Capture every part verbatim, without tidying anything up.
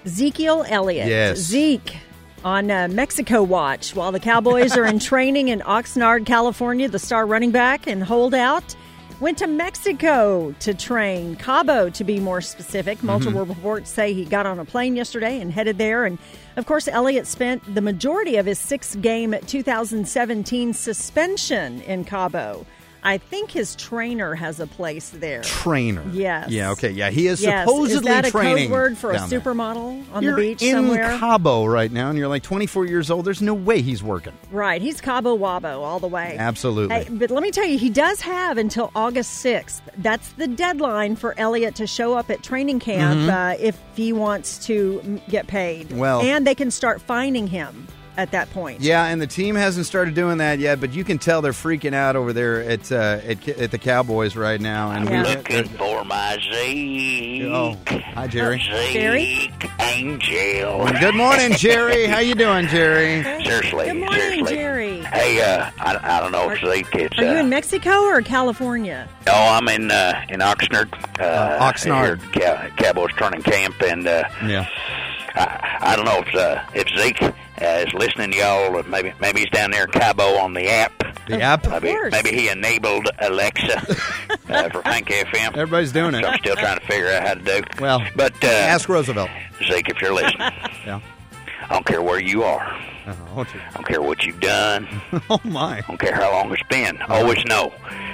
Ezekiel Elliott. Yes. Zeke on uh, Mexico watch while the Cowboys are in training in Oxnard, California. The star running back and holdout went to Mexico to train. Cabo, to be more specific. Multiple mm-hmm. reports say he got on a plane yesterday and headed there. And, of course, Elliott spent the majority of his six-game two thousand seventeen suspension in Cabo. I think his trainer has a place there. Trainer? Yes. Yeah, okay. Yeah, he is yes. supposedly is that a training code word for a down there. supermodel on you're the beach in somewhere? Cabo right now, and you're like twenty-four years old. There's no way he's working. Right. He's Cabo Wabo all the way. Absolutely. Hey, but let me tell you, he does have until August sixth. That's the deadline for Elliott to show up at training camp mm-hmm. uh, if he wants to get paid. Well, and they can start fining him at that point. Yeah, and the team hasn't started doing that yet, but you can tell they're freaking out over there at uh, at, at the Cowboys right now. And yeah. we, Looking for my Zeke. Oh, hi, Jerry. Zeke Jerry? Angel. Good morning, Jerry. How you doing, Jerry? Seriously. Good morning, seriously. Jerry. Hey, uh, I, I don't know if Zeke is. Are you uh, in Mexico or California? No, I'm in uh, in Oxnard. Uh, Uh, Oxnard. Here at Cow- Cowboys training camp, and uh, Yeah. I, I don't know if uh, if Zeke uh, is listening to y'all. Or maybe maybe he's down there in Cabo on the app. The app? Of Maybe course. maybe he enabled Alexa uh, for Hank F M. Everybody's doing it. So I'm still trying to figure out how to do. Well, but uh, ask Roosevelt. Zeke, if you're listening, Yeah. I don't care where you are. Uh, won't you? I don't care what you've done. Oh, my. I don't care how long it's been. Always know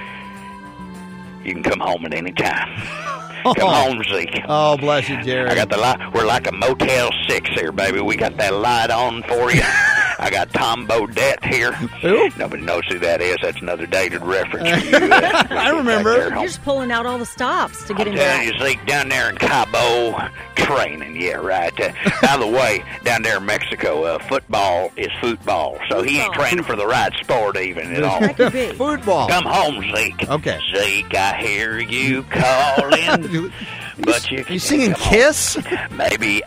you can come home at any time. Come home, Zeke. Oh, bless you, Jerry. I got the light. We're like a Motel Six here, baby. We got that light on for you. I got Tom Bodette here. Who? Nobody knows who that is. That's another dated reference. For you, uh, I remember. there. You're just pulling out all the stops to get I'm him telling back. you, Zeke, down there in Cabo, training, yeah, right. Uh, by the way, down there in Mexico, uh, football is football, so he ain't Football. training for the right sport even at all. That could be. Football. Come home, Zeke. Okay. Zeke, I hear you calling, but you You can't singing come home. Kiss? Maybe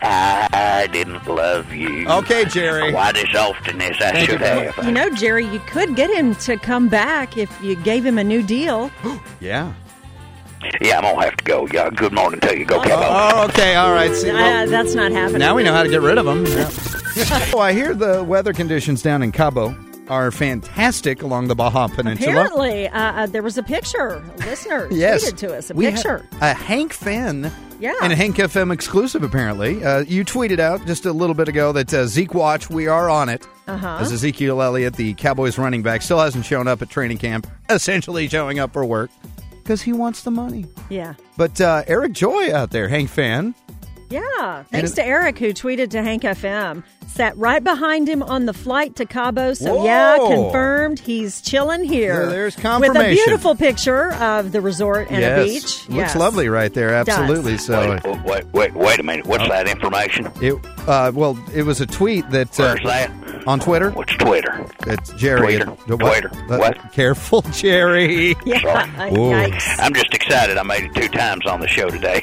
I didn't love you. Okay, Jerry. Quite as often as I Thank should you. have. You know, Jerry, you could get him to come back if you gave him a new deal. Yeah. Yeah, I'm going to have to go. Yeah, good morning to you. Go, Cabo. Oh, okay. All right. See, well, Uh, that's not happening. now we know how to get rid of them. Yeah. Oh, I hear the weather conditions down in Cabo are fantastic along the Baja Peninsula. Apparently, uh, uh, there was a picture. A listener Yes. tweeted to us a We picture. have a Hank Fenn. Yeah. And a Hank F M exclusive, apparently. Uh, you tweeted out just a little bit ago that uh, Zeke Watch, we are on it. Uh-huh. As Ezekiel Elliott, the Cowboys running back, still hasn't shown up at training camp, essentially showing up for work because he wants the money. Yeah. But uh, Eric Joy out there, Hank Fan. Yeah. Thanks it- to Eric, who tweeted to Hank F M. Sat right behind him on the flight to Cabo. So, Whoa. yeah, confirmed he's chilling here. There- there's With a confirmation. beautiful picture of the resort and yes. a beach. Looks Yes. lovely right there, absolutely. Does. So Wait, wait, wait, wait a minute. What's that information? it uh, well, it was a tweet that uh, Where's that? on Twitter. What's Twitter? It's Jerry. Twitter. Uh, Twitter. uh, What? Careful, Jerry. Yeah. Sorry. Yikes. I'm just excited. I made it two times on the show today.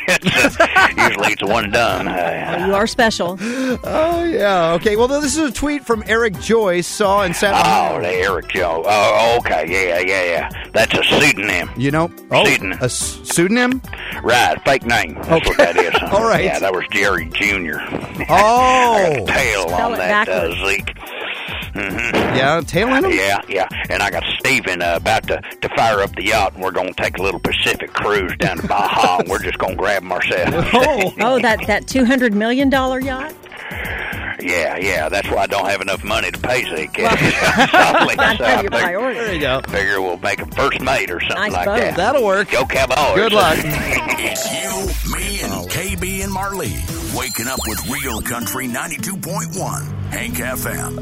Usually it's one done. Uh, You are special. Oh yeah. Okay. Well, this is a tweet from Eric Joy. Saw and sat. oh, the Eric Joe. Oh, okay. Yeah, yeah, yeah. That's a pseudonym. You know, oh, Pseudonym. a s- pseudonym. Right, fake name. That's Okay. what that is. All right. Yeah, that was Jerry Junior I Oh, got a tail Spell on it that, uh, backwards. Zeke. Mm-hmm. yeah, tail in him. Yeah, yeah. And I got Steven uh, about to, to fire up the yacht, and we're going to take a little Pacific cruise down to Baja, and we're just going to grab them ourselves. Oh, Oh, that, that two hundred million dollars yacht? Yeah, yeah. That's why I don't have enough money to pay Zeke. Well, Solidly, Gotta so I have your figure- priorities. there you go. Figure we'll make a first mate or something Nice like boat. that. That'll work. Go Cowboys. Good luck. It's you, me, and K B and Marley. Waking up with Real Country ninety-two point one. Hank F M.